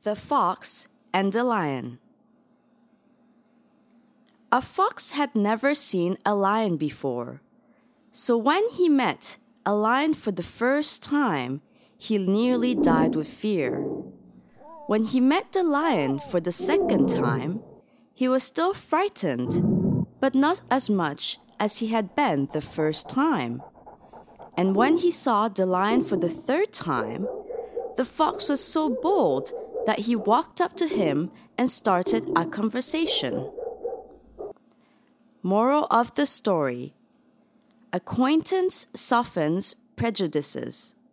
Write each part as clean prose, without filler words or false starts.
The Fox and the Lion. A fox had never seen a lion before, so when he met a lion for the first time, he nearly died with fear. When he met the lion for the second time, he was still frightened, but not as much as he had been the first time. And when he saw the lion for the third time, the fox was so bold that he walked up to him and started a conversation. Moral of the story: acquaintance softens prejudices.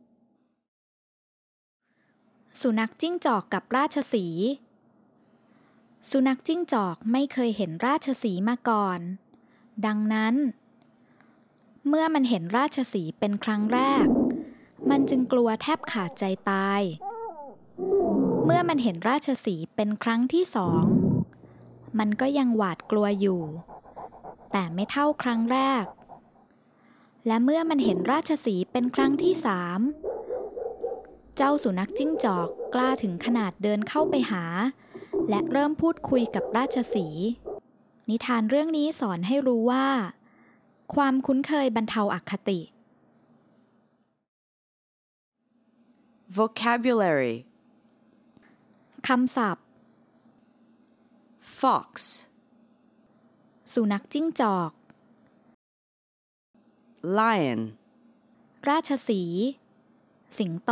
สุนัขจิ้งจอกกับราชสีห์สุนัขจิ้งจอกไม่เคยเห็นราชสีห์มาก่อนดังนั้นเมื่อมันเห็นราชสีห์เป็นครั้งแรกมันจึงกลัวแทบขาดใจตายเมื่อมันเห็นราชสีห์เป็นครั้งที่สองมันก็ยังหวาดกลัวอยู่แต่ไม่เท่าครั้งแรกและเมื่อมันเห็นราชสีห์เป็นครั้งที่สามเจ้าสุนัขจิ้งจอกกล้าถึงขนาดเดินเข้าไปหาและเริ่มพูดคุยกับราชสีห์นิทานเรื่องนี้สอนให้รู้ว่าความคุ้นเคยบรรเทาอคติ Vocabulary คำศัพท์ Fox สุนัขจิ้งจอก Lion ราชสีห์สิงโต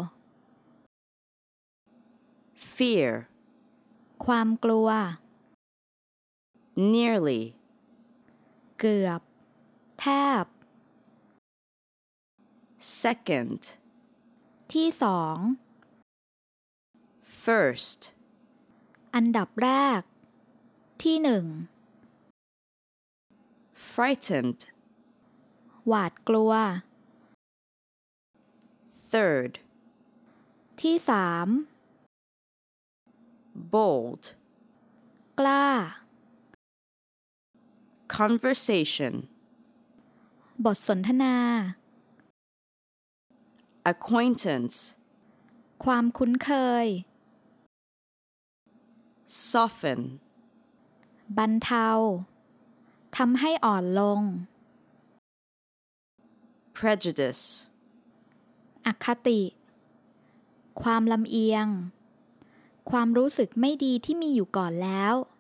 Fear ความกลัว Nearly เกือบแทบ Second ที่สอง First อันดับแรกที่หนึ่ง Frightened หวาดกลัว Third ที่สาม Bold กล้า Conversation บทสนทนา Acquaintance ความคุ้นเคย Soften บรรเทาทำให้อ่อนลง Prejudice อคติความลำเอียงความรู้สึกไม่ดีที่มีอยู่ก่อนแล้ว